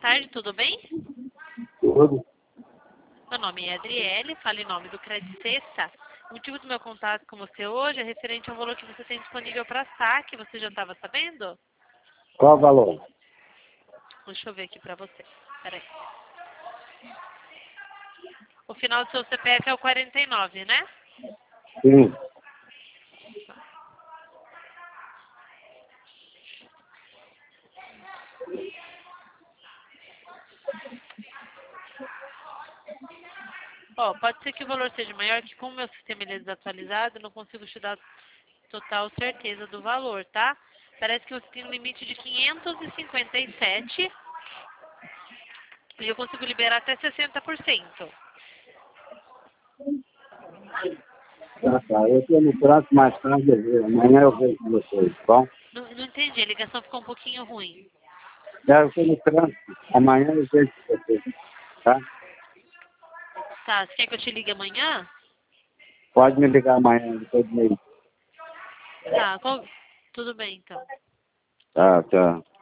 tarde, tudo bem? Tudo. Meu nome é Adriele, falo em nome do Credit Cessa. O motivo do meu contato com você hoje é referente ao valor que você tem disponível para saque. Você já estava sabendo? Qual o valor? Deixa eu ver aqui para você. Peraí. O final do seu CPF é o 49, né? Sim. Ó, pode ser que o valor seja maior, que como o meu sistema ele é desatualizado, eu não consigo te dar total certeza do valor, tá? Parece que você tem um limite de 557 e eu consigo liberar até 60%. Tá. Eu estou no trânsito mais tarde. Amanhã eu vejo com vocês, tá bom? Não entendi, a ligação ficou um pouquinho ruim. Eu estou no trânsito. Amanhã eu vejo com vocês, tá? Tá, você quer que eu te ligue amanhã? Pode me ligar amanhã, depois do meio. Tá, tudo bem então. Tá, tchau.